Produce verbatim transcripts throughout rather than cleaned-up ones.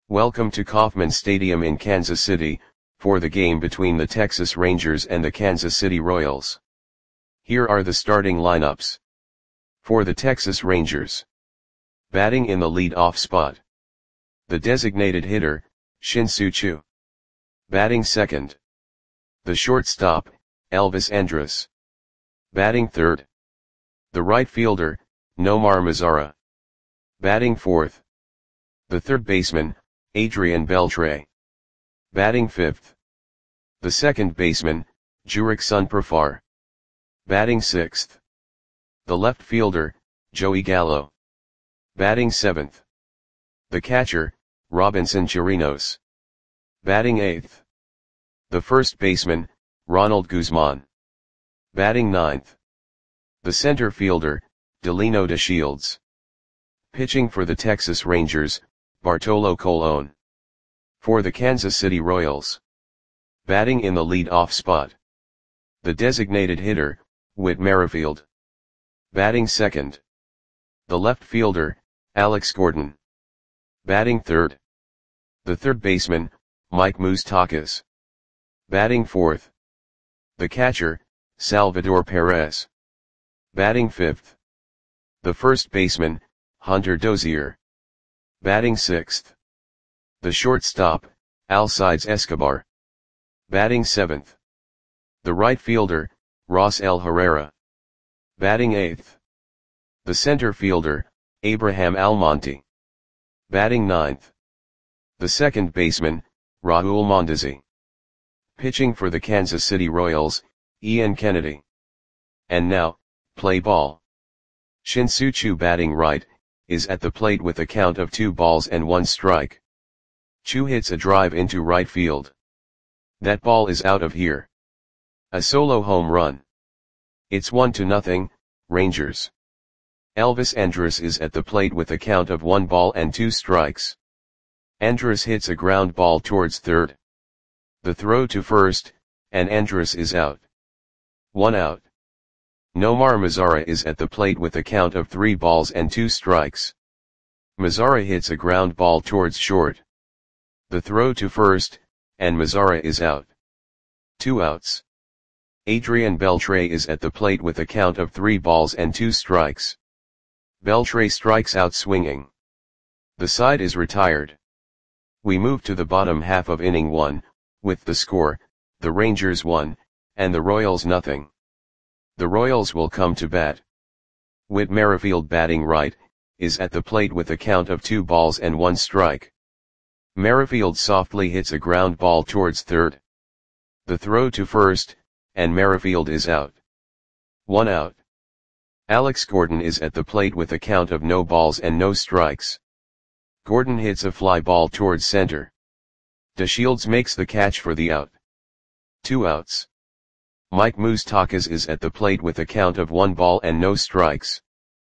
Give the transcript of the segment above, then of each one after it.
Welcome to Kauffman Stadium in Kansas City, for the game between the Texas Rangers and the Kansas City Royals. Here are the starting lineups. For the Texas Rangers. Batting in the lead-off spot. The designated hitter, Shin-Soo Choo. Batting second. The shortstop, Elvis Andrus. Batting third. The right fielder, Nomar Mazara. Batting fourth. The third baseman, Adrian Beltre. Batting fifth. The second baseman, Jurickson Profar. Batting sixth. The left fielder, Joey Gallo. Batting seventh. The catcher, Robinson Chirinos. Batting eighth. The first baseman, Ronald Guzman. Batting ninth. The center fielder, Delino DeShields. Pitching for the Texas Rangers, Bartolo Colon. For the Kansas City Royals. Batting in the lead-off spot. The designated hitter, Whit Merrifield. Batting second. The left fielder, Alex Gordon. Batting third. The third baseman, Mike Moustakas. Batting fourth. The catcher, Salvador Perez. Batting fifth. The first baseman, Hunter Dozier. Batting sixth. The shortstop, Alcides Escobar. Batting seventh. The right fielder, Rosell Herrera. Batting eighth. The center fielder, Abraham Almonte. Batting ninth. The second baseman, Raul Mondesi. Pitching for the Kansas City Royals, Ian Kennedy. And now, play ball. Shin-Soo Choo batting right, is at the plate with a count of two balls and one strike. Choo hits a drive into right field. That ball is out of here. A solo home run. It's one to nothing, Rangers. Elvis Andrus is at the plate with a count of one ball and two strikes. Andrus hits a ground ball towards third. The throw to first, and Andrus is out. One out. Nomar Mazara is at the plate with a count of three balls and two strikes. Mazara hits a ground ball towards short. The throw to first, and Mazara is out. Two outs. Adrian Beltre is at the plate with a count of three balls and two strikes. Beltre strikes out swinging. The side is retired. We move to the bottom half of inning one, with the score, the Rangers one, and the Royals nothing. The Royals will come to bat. Whit Merrifield batting right, is at the plate with a count of two balls and one strike. Merrifield softly hits a ground ball towards third. The throw to first, and Merrifield is out. One out. Alex Gordon is at the plate with a count of no balls and no strikes. Gordon hits a fly ball towards center. DeShields makes the catch for the out. Two outs. Mike Moustakas is at the plate with a count of one ball and no strikes.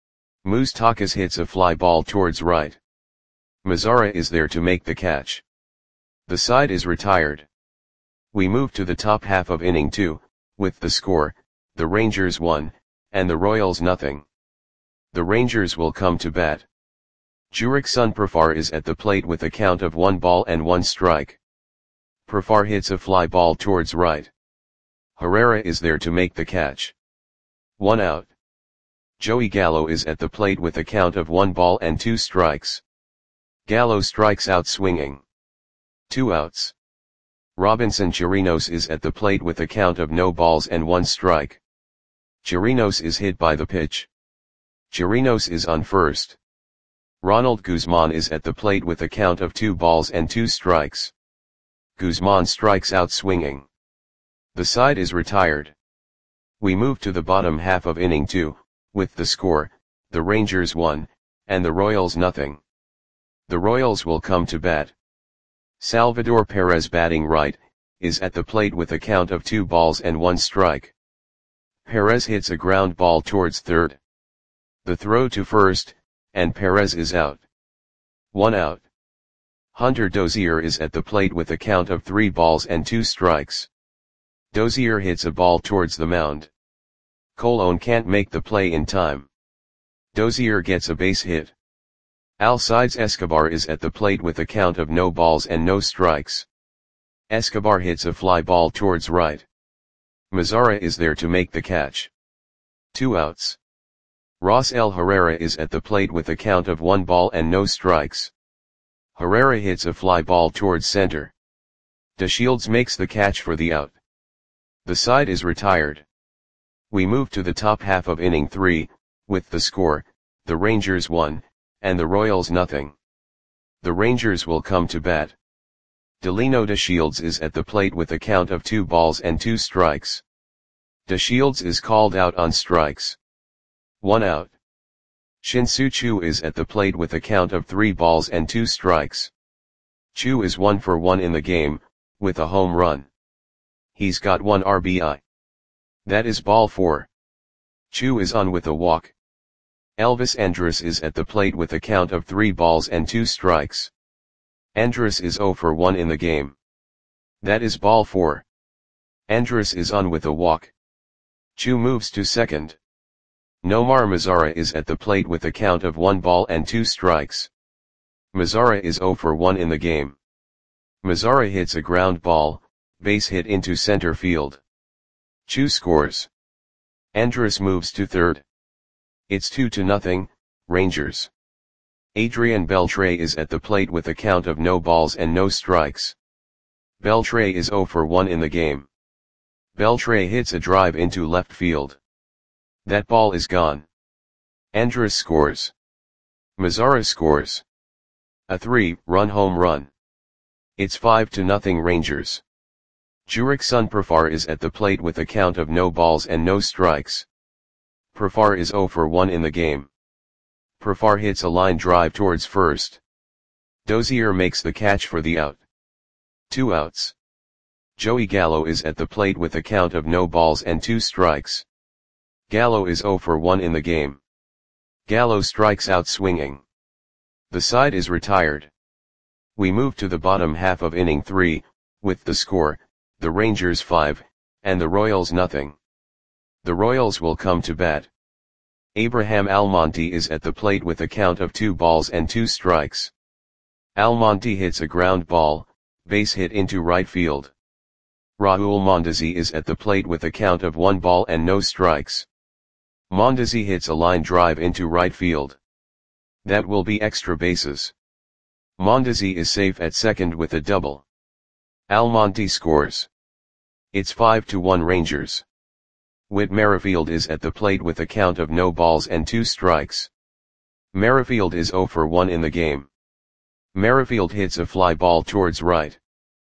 Moustakas hits a fly ball towards right. Mazara is there to make the catch. The side is retired. We move to the top half of inning two, with the score, the Rangers one, and the Royals nothing. The Rangers will come to bat. Jurickson Profar is at the plate with a count of one ball and one strike. Profar hits a fly ball towards right. Herrera is there to make the catch. One out. Joey Gallo is at the plate with a count of one ball and two strikes. Gallo strikes out swinging. Two outs. Robinson Chirinos is at the plate with a count of no balls and one strike. Chirinos is hit by the pitch. Chirinos is on first. Ronald Guzman is at the plate with a count of two balls and two strikes. Guzman strikes out swinging. The side is retired. We move to the bottom half of inning two, with the score, the Rangers one, and the Royals nothing. The Royals will come to bat. Salvador Perez batting right, is at the plate with a count of two balls and one strike. Perez hits a ground ball towards third. The throw to first, and Perez is out. One out. Hunter Dozier is at the plate with a count of three balls and two strikes. Dozier hits a ball towards the mound. Colon can't make the play in time. Dozier gets a base hit. Alcides Escobar is at the plate with a count of no balls and no strikes. Escobar hits a fly ball towards right. Mazara is there to make the catch. Two outs. Rosel Herrera is at the plate with a count of one ball and no strikes. Herrera hits a fly ball towards center. DeShields makes the catch for the out. The side is retired. We move to the top half of inning three, with the score, the Rangers one, and the Royals nothing. The Rangers will come to bat. Delino DeShields is at the plate with a count of two balls and two strikes. DeShields is called out on strikes. One out. Shin-Soo Choo is at the plate with a count of three balls and two strikes. Choo is one for one in the game, with a home run. He's got one R B I. That is ball four. Choo is on with a walk. Elvis Andrus is at the plate with a count of three balls and two strikes. Andrus is zero for one in the game. That is ball four. Andrus is on with a walk. Choo moves to second. Nomar Mazara is at the plate with a count of one ball and two strikes. Mazara is zero for one in the game. Mazara hits a ground ball, base hit into center field. Choo scores. Andrus moves to third. It's two to nothing, Rangers. Adrian Beltre is at the plate with a count of no balls and no strikes. Beltre is zero for one in the game. Beltre hits a drive into left field. That ball is gone. Andrus scores. Mazara scores. A three-run home run. It's five to nothing Rangers. Jurickson Profar is at the plate with a count of no balls and no strikes. Profar is zero for one in the game. Profar hits a line drive towards first. Dozier makes the catch for the out. Two outs. Joey Gallo is at the plate with a count of no balls and two strikes. Gallo is zero for one in the game. Gallo strikes out swinging. The side is retired. We move to the bottom half of inning three, with the score, the Rangers five, and the Royals nothing. The Royals will come to bat. Abraham Almonte is at the plate with a count of two balls and two strikes. Almonte hits a ground ball, base hit into right field. Raul Mondesi is at the plate with a count of one ball and no strikes. Mondesi hits a line drive into right field. That will be extra bases. Mondesi is safe at second with a double. Almonte scores. It's five to one Rangers. Whit Merrifield is at the plate with a count of no balls and two strikes. Merrifield is zero for one in the game. Merrifield hits a fly ball towards right.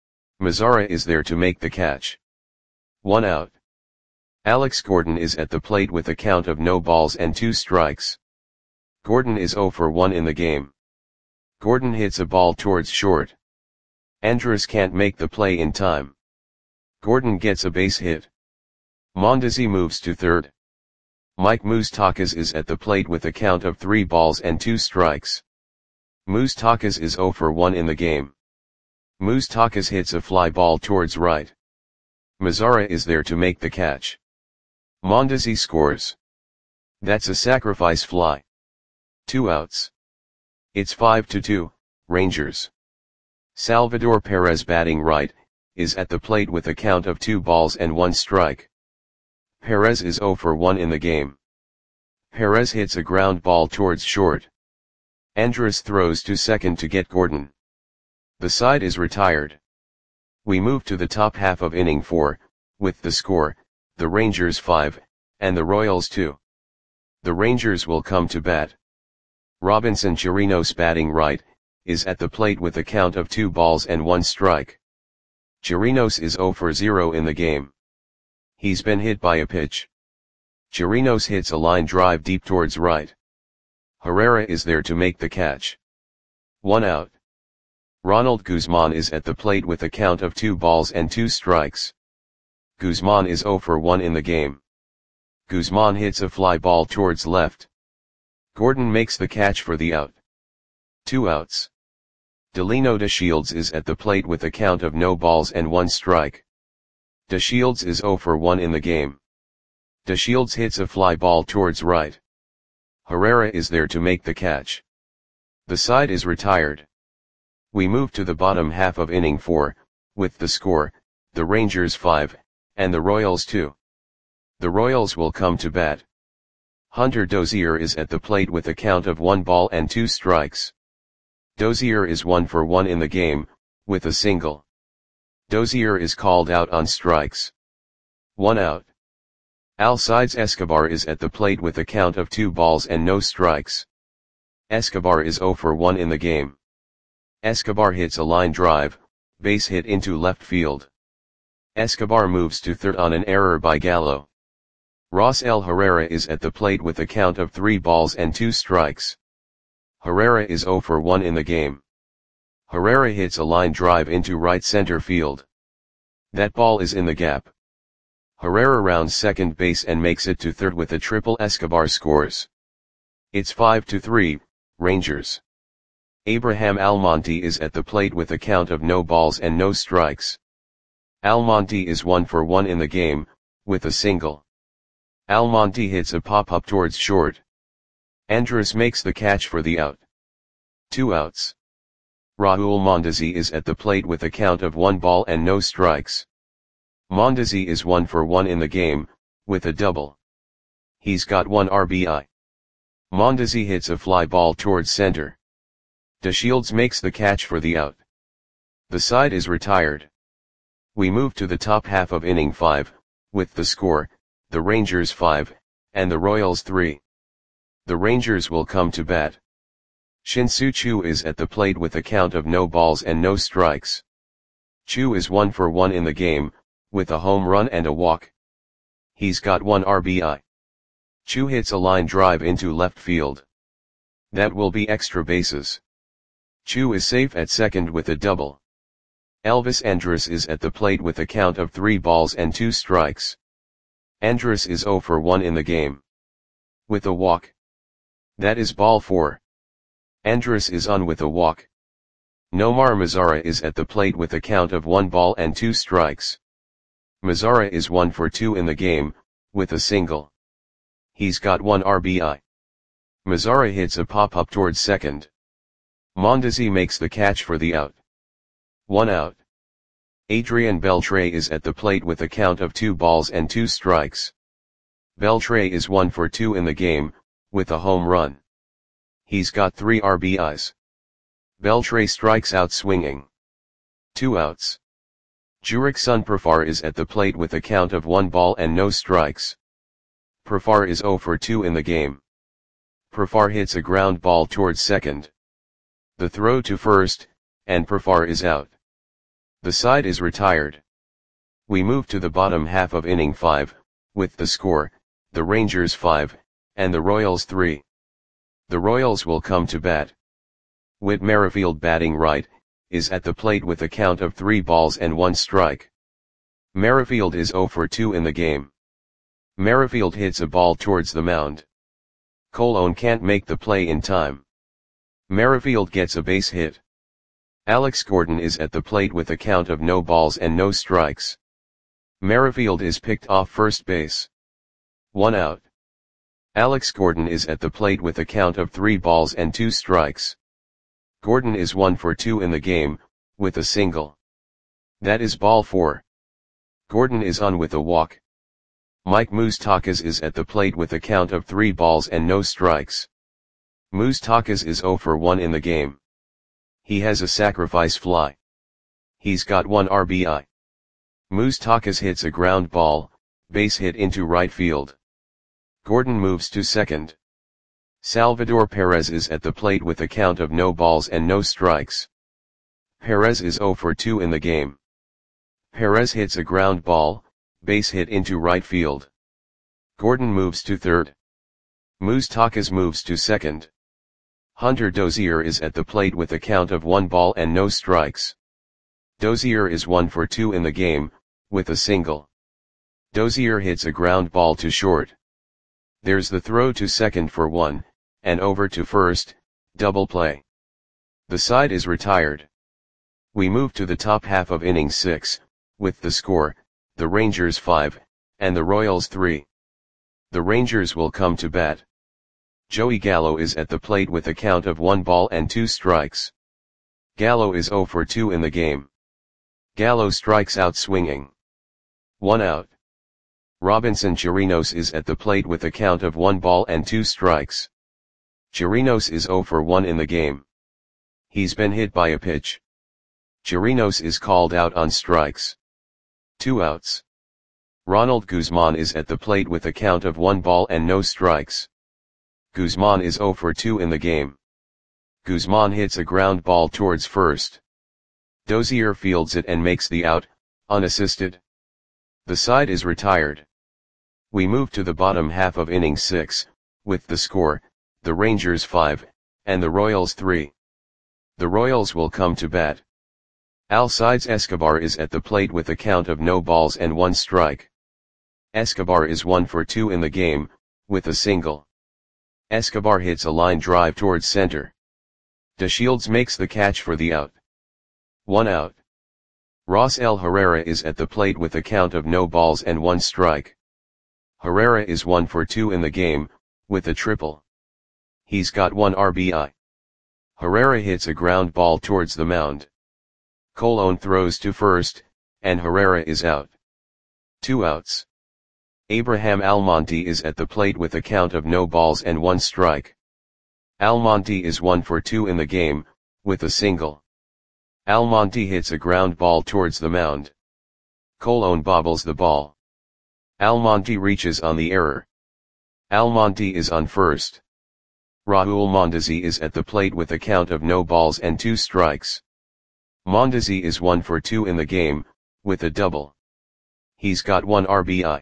Mazara is there to make the catch. One out. Alex Gordon is at the plate with a count of no balls and two strikes. Gordon is zero for one in the game. Gordon hits a ball towards short. Andrus can't make the play in time. Gordon gets a base hit. Mondesi moves to third. Mike Moustakas is at the plate with a count of three balls and two strikes. Moustakas is zero for one in the game. Moustakas hits a fly ball towards right. Mazara is there to make the catch. Mondesi scores. That's a sacrifice fly. Two outs. It's five to two, Rangers. Salvador Perez batting right, is at the plate with a count of two balls and one strike. Perez is zero for one in the game. Perez hits a ground ball towards short. Andrus throws to second to get Gordon. The side is retired. We move to the top half of inning four, with the score, the Rangers five, and the Royals two. The Rangers will come to bat. Robinson Chirinos batting right, is at the plate with a count of two balls and one strike. Chirinos is zero for zero in the game. He's been hit by a pitch. Chirinos hits a line drive deep towards right. Herrera is there to make the catch. One out. Ronald Guzman is at the plate with a count of two balls and two strikes. Guzman is zero for one in the game. Guzman hits a fly ball towards left. Gordon makes the catch for the out. Two outs. Delino DeShields is at the plate with a count of no balls and one strike. DeShields is zero for one in the game. DeShields hits a fly ball towards right. Herrera is there to make the catch. The side is retired. We move to the bottom half of inning four, with the score, the Rangers five, and the Royals two. The Royals will come to bat. Hunter Dozier is at the plate with a count of one ball and two strikes. Dozier is one for one in the game, with a single. Dozier is called out on strikes. One out. Alcides Escobar is at the plate with a count of two balls and no strikes. Escobar is zero for one in the game. Escobar hits a line drive, base hit into left field. Escobar moves to third on an error by Gallo. Rosell Herrera is at the plate with a count of three balls and two strikes. Herrera is zero for one in the game. Herrera hits a line drive into right center field. That ball is in the gap. Herrera rounds second base and makes it to third with a triple. Escobar scores. It's five to three, Rangers. Abraham Almonte is at the plate with a count of no balls and no strikes. Almonte is one for one in the game, with a single. Almonte hits a pop-up towards short. Andrus makes the catch for the out. Two outs. Raul Mondesi is at the plate with a count of one ball and no strikes. Mondesi is one for one in the game, with a double. He's got one R B I. Mondesi hits a fly ball towards center. DeShields makes the catch for the out. The side is retired. We move to the top half of inning five, with the score, the Rangers five, and the Royals three. The Rangers will come to bat. Shin-Soo Choo is at the plate with a count of no balls and no strikes. Choo is one for one in the game, with a home run and a walk. He's got one R B I. Choo hits a line drive into left field. That will be extra bases. Choo is safe at second with a double. Elvis Andrus is at the plate with a count of three balls and two strikes. Andrus is zero for one in the game. With a walk. That is ball four. Andrus is on with a walk. Nomar Mazara is at the plate with a count of one ball and two strikes. Mazara is one for two in the game, with a single. He's got one R B I. Mazara hits a pop-up towards second. Mondesi makes the catch for the out. One out. Adrian Beltre is at the plate with a count of two balls and two strikes. Beltre is one for two in the game, with a home run. He's got three R B Is. Beltre strikes out swinging. Two outs. Jurickson Profar is at the plate with a count of one ball and no strikes. Profar is zero for two in the game. Profar hits a ground ball towards second. The throw to first, and Profar is out. The side is retired. We move to the bottom half of inning five, with the score, the Rangers five, and the Royals three. The Royals will come to bat. Whit Merrifield, batting right, is at the plate with a count of three balls and one strike. Merrifield is zero for two in the game. Merrifield hits a ball towards the mound. Colon can't make the play in time. Merrifield gets a base hit. Alex Gordon is at the plate with a count of no balls and no strikes. Merrifield is picked off first base. One out. Alex Gordon is at the plate with a count of three balls and two strikes. Gordon is one for two in the game, with a single. That is ball four. Gordon is on with a walk. Mike Moustakas is at the plate with a count of three balls and no strikes. Moustakas is zero for one in the game. He has a sacrifice fly. He's got one R B I. Moustakas hits a ground ball, base hit into right field. Gordon moves to second. Salvador Perez is at the plate with a count of no balls and no strikes. Perez is zero for two in the game. Perez hits a ground ball, base hit into right field. Gordon moves to third. Moustakas moves to second. Hunter Dozier is at the plate with a count of one ball and no strikes. Dozier is one for two in the game, with a single. Dozier hits a ground ball to short. There's the throw to second for one, and over to first, double play. The side is retired. We move to the top half of inning six, with the score, the Rangers five, and the Royals three. The Rangers will come to bat. Joey Gallo is at the plate with a count of one ball and two strikes. Gallo is zero for two in the game. Gallo strikes out swinging. One out. Robinson Chirinos is at the plate with a count of one ball and two strikes. Chirinos is zero for one in the game. He's been hit by a pitch. Chirinos is called out on strikes. Two outs. Ronald Guzman is at the plate with a count of one ball and no strikes. Guzman is zero for two in the game. Guzman hits a ground ball towards first. Dozier fields it and makes the out, unassisted. The side is retired. We move to the bottom half of inning six, with the score, the Rangers five, and the Royals three. The Royals will come to bat. Alcides Escobar is at the plate with a count of no balls and one strike. Escobar is one for two in the game, with a single. Escobar hits a line drive towards center. DeShields makes the catch for the out. One out. Ross L. Herrera is at the plate with a count of no balls and one strike. Herrera is one for two in the game, with a triple. He's got one R B I. Herrera hits a ground ball towards the mound. Colon throws to first, and Herrera is out. Two outs. Abraham Almonte is at the plate with a count of no balls and one strike. Almonte is one for two in the game, with a single. Almonte hits a ground ball towards the mound. Colon bobbles the ball. Almonte reaches on the error. Almonte is on first. Raul Mondesi is at the plate with a count of no balls and two strikes. Mondesi is one for two in the game, with a double. He's got one R B I.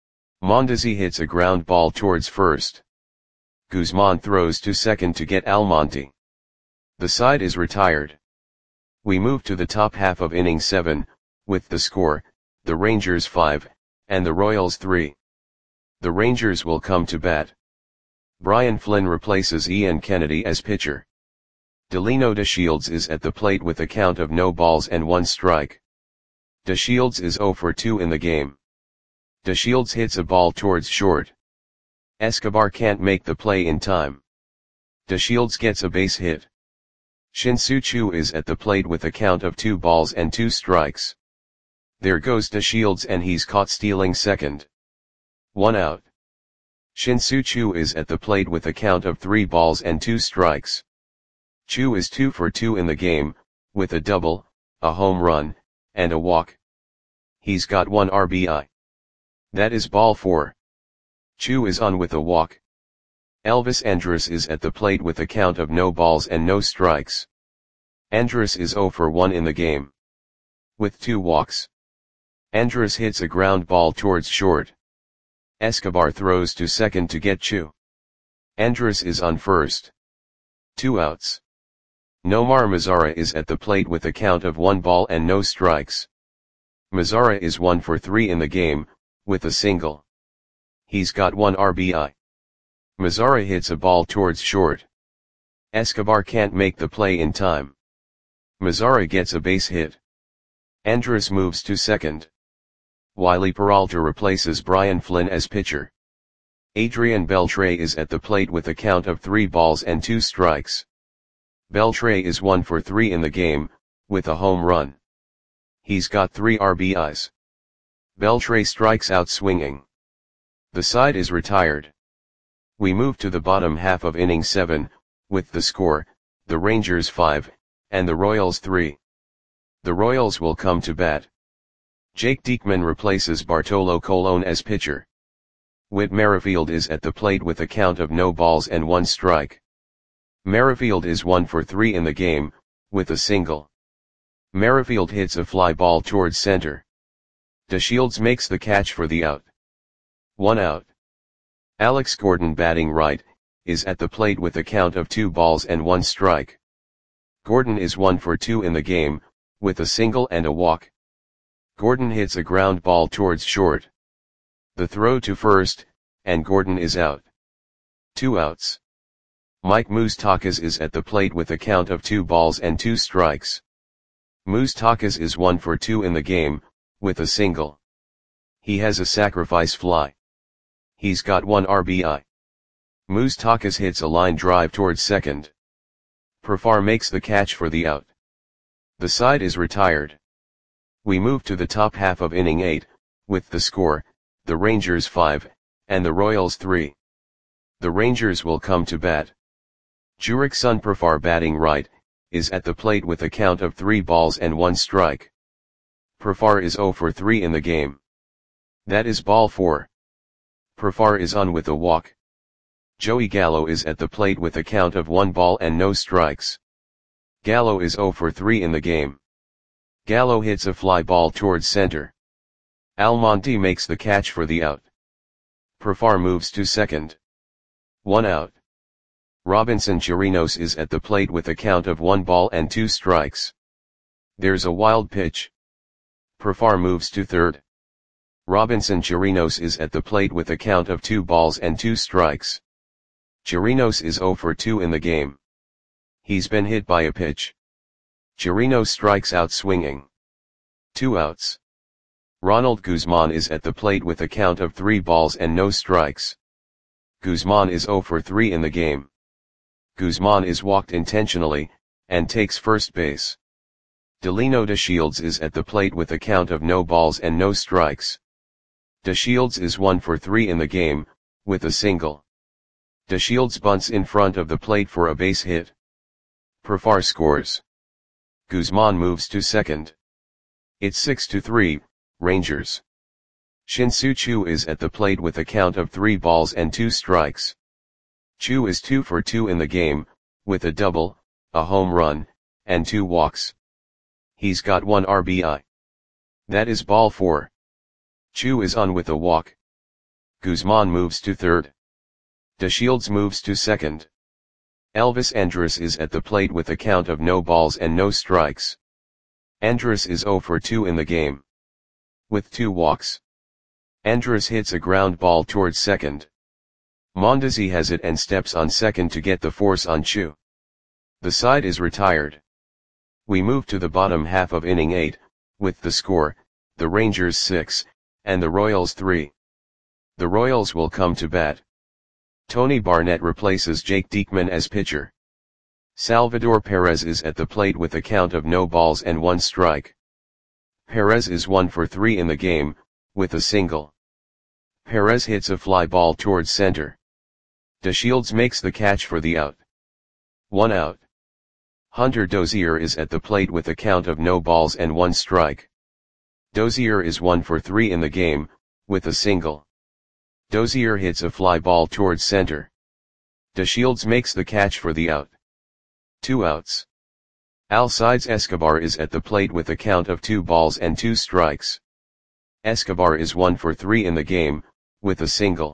Mondesi hits a ground ball towards first. Guzman throws to second to get Almonte. The side is retired. We move to the top half of inning seven, with the score, the Rangers five, and the Royals three. The Rangers will come to bat. Brian Flynn replaces Ian Kennedy as pitcher. Delino DeShields is at the plate with a count of no balls and one strike. DeShields is zero for two in the game. DeShields hits a ball towards short. Escobar can't make the play in time. DeShields gets a base hit. Shin-Soo Choo is at the plate with a count of two balls and two strikes. There goes DeShields and he's caught stealing second. One out. Shin-Soo Choo is at the plate with a count of three balls and two strikes. Choo is two for two in the game, with a double, a home run, and a walk. He's got one R B I. That is ball four. Choo is on with a walk. Elvis Andrus is at the plate with a count of no balls and no strikes. Andrus is zero for one in the game. With two walks. Andrus hits a ground ball towards short. Escobar throws to second to get Choo. Andrus is on first. Two outs. Nomar Mazara is at the plate with a count of one ball and no strikes. Mazara is one for three in the game, with a single. He's got one R B I. Mazara hits a ball towards short. Escobar can't make the play in time. Mazara gets a base hit. Andrus moves to second. Wiley Peralta replaces Brian Flynn as pitcher. Adrian Beltre is at the plate with a count of three balls and two strikes. Beltre is one for three in the game, with a home run. He's got three R B Is. Beltre strikes out swinging. The side is retired. We move to the bottom half of inning seven, with the score, the Rangers five, and the Royals three. The Royals will come to bat. Jake Diekman replaces Bartolo Colon as pitcher. Whit Merrifield is at the plate with a count of no balls and one strike. Merrifield is one for three in the game, with a single. Merrifield hits a fly ball towards center. DeShields makes the catch for the out. One out. Alex Gordon, batting right, is at the plate with a count of two balls and one strike. Gordon is one for two in the game, with a single and a walk. Gordon hits a ground ball towards short. The throw to first, and Gordon is out. Two outs. Mike Moustakas is at the plate with a count of two balls and two strikes. Moustakas is one for two in the game, with a single. He has a sacrifice fly. He's got one R B I. Moustakas hits a line drive towards second. Profar makes the catch for the out. The side is retired. We move to the top half of inning eight, with the score, the Rangers five, and the Royals three. The Rangers will come to bat. Jurickson Profar, batting right, is at the plate with a count of three balls and one strike. Profar is zero for three in the game. That is ball four. Profar is on with a walk. Joey Gallo is at the plate with a count of one ball and no strikes. Gallo is zero for three in the game. Gallo hits a fly ball towards center. Almonte makes the catch for the out. Profar moves to second. One out. Robinson Chirinos is at the plate with a count of one ball and two strikes. There's a wild pitch. Profar moves to third. Robinson Chirinos is at the plate with a count of two balls and two strikes. Chirinos is zero for two in the game. He's been hit by a pitch. Chirinos strikes out swinging. Two outs. Ronald Guzman is at the plate with a count of three balls and no strikes. Guzman is zero for three in the game. Guzman is walked intentionally, and takes first base. Delino DeShields is at the plate with a count of no balls and no strikes. DeShields is one for three in the game, with a single. DeShields bunts in front of the plate for a base hit. Profar scores. Guzman moves to second. It's six to three, Rangers. Shin-Soo Choo is at the plate with a count of three balls and two strikes. Choo is two for two in the game, with a double, a home run, and two walks. He's got one R B I. That is ball four. Choo is on with a walk. Guzman moves to third. DeShields moves to second. Elvis Andrus is at the plate with a count of no balls and no strikes. Andrus is zero for two in the game. With two walks. Andrus hits a ground ball towards second. Mondesi has it and steps on second to get the force on Choo. The side is retired. We move to the bottom half of inning eight, with the score, the Rangers six, and the Royals three. The Royals will come to bat. Tony Barnett replaces Jake Diekman as pitcher. Salvador Perez is at the plate with a count of no balls and one strike. Perez is one for three in the game, with a single. Perez hits a fly ball towards center. DeShields makes the catch for the out. One out. Hunter Dozier is at the plate with a count of no balls and one strike. Dozier is one for three in the game, with a single. Dozier hits a fly ball towards center. DeShields makes the catch for the out. Two outs. Alcides Escobar is at the plate with a count of two balls and two strikes. Escobar is one for three in the game, with a single.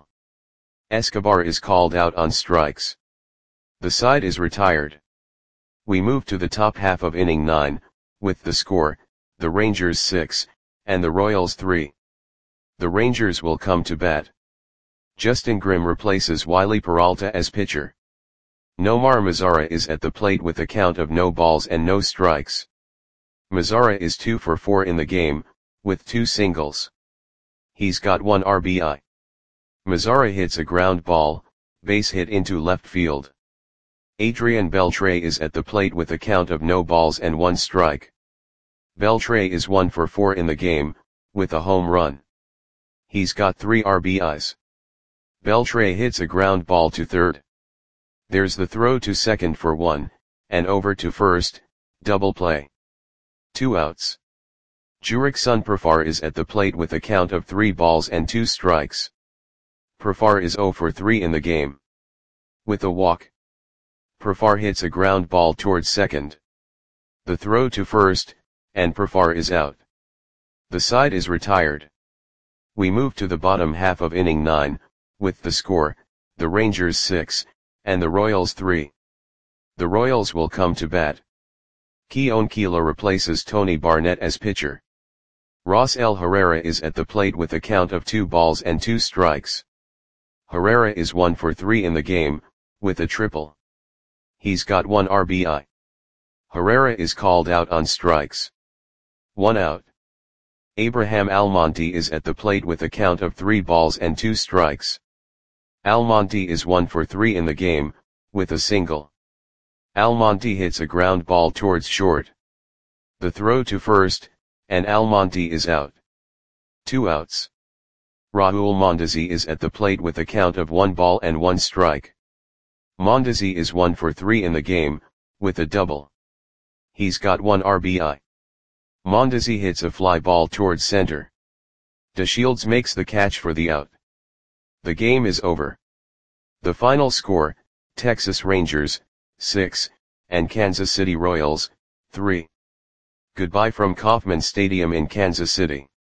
Escobar is called out on strikes. The side is retired. We move to the top half of inning nine, with the score, the Rangers six, and the Royals three. The Rangers will come to bat. Justin Grimm replaces Wiley Peralta as pitcher. Nomar Mazara is at the plate with a count of no balls and no strikes. Mazara is two for four in the game, with two singles. He's got one R B I. Mazara hits a ground ball, base hit into left field. Adrian Beltre is at the plate with a count of no balls and one strike. Beltre is one for four in the game, with a home run. He's got three R B Is. Beltre hits a ground ball to third. There's the throw to second for one, and over to first, double play. Two outs. Jurickson Profar is at the plate with a count of three balls and two strikes. Profar is zero for three in the game. With a walk. Profar hits a ground ball towards second. The throw to first, and Profar is out. The side is retired. We move to the bottom half of inning nine, with the score, the Rangers six, and the Royals three. The Royals will come to bat. Keone Kela replaces Tony Barnett as pitcher. Ross L. Herrera is at the plate with a count of two balls and two strikes. Herrera is one for three in the game, with a triple. He's got one R B I. Herrera is called out on strikes. One out. Abraham Almonte is at the plate with a count of three balls and two strikes. Almonte is one for three in the game, with a single. Almonte hits a ground ball towards short. The throw to first, and Almonte is out. Two outs. Raul Mondesi is at the plate with a count of one ball and one strike. Mondesi is one for three in the game, with a double. He's got one R B I. Mondesi hits a fly ball towards center. DeShields makes the catch for the out. The game is over. The final score, Texas Rangers, six, and Kansas City Royals, three. Goodbye from Kauffman Stadium in Kansas City.